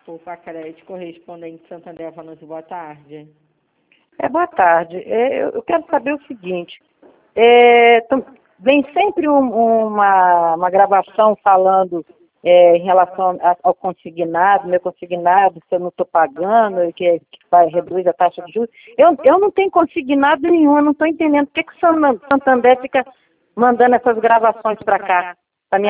Banco Facred, correspondente Santander Vanucci, boa tarde. Boa tarde. Eu quero saber o seguinte, vem sempre uma gravação falando em relação ao consignado, meu consignado, se eu não estou pagando, que vai reduzir a taxa de juros. Eu não tenho consignado nenhum, eu não estou entendendo por que o Santander fica mandando essas gravações para cá.